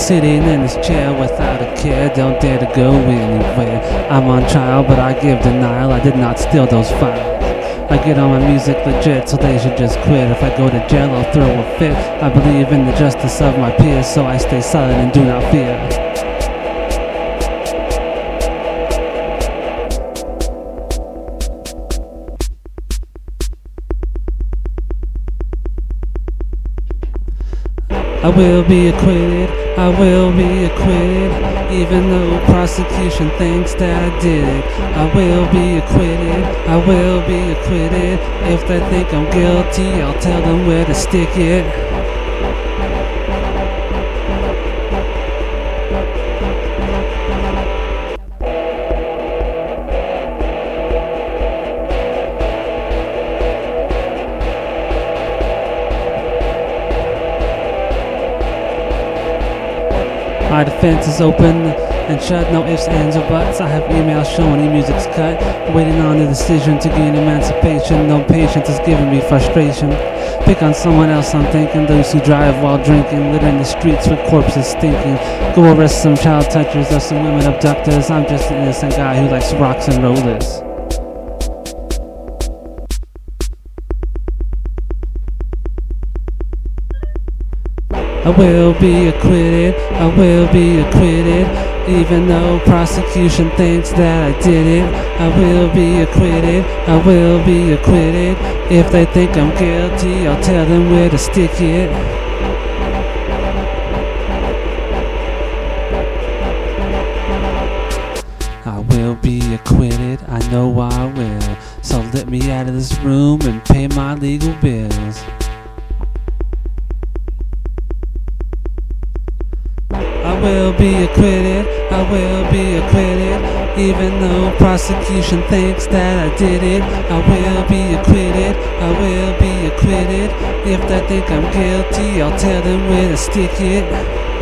sitting in this chair without a care, don't dare to go anywhere. I'm on trial, but I give denial, I did not steal those files. I get on my music legit, so they should just quit. If I go to jail, I'll throw a fit. I believe in the justice of my peers, so I stay silent and do not fear. I will be acquitted, I will be acquitted, even though prosecution thinks that I did it. I will be acquitted, I will be acquitted. If they think I'm guilty, I'll tell them where to stick it. My defense is open and shut, no ifs, ands, or buts. I have emails showing e-music's cut, waiting on a decision to gain emancipation. No patience is giving me frustration. Pick on someone else, I'm thinking. Those who drive while drinking, littering the streets with corpses stinking. Go arrest some child touchers or some women abductors. I'm just an innocent guy who likes rocks and rollers. I will be acquitted, I will be acquitted, even though prosecution thinks that I did it. I will be acquitted, I will be acquitted. If they think I'm guilty, I'll tell them where to stick it. I will be acquitted, I know I will. So let me out of this room and pay my legal bills. I will be acquitted, I will be acquitted, even though prosecution thinks that I did it. I will be acquitted, I will be acquitted. If they think I'm guilty, I'll tell them where to stick it.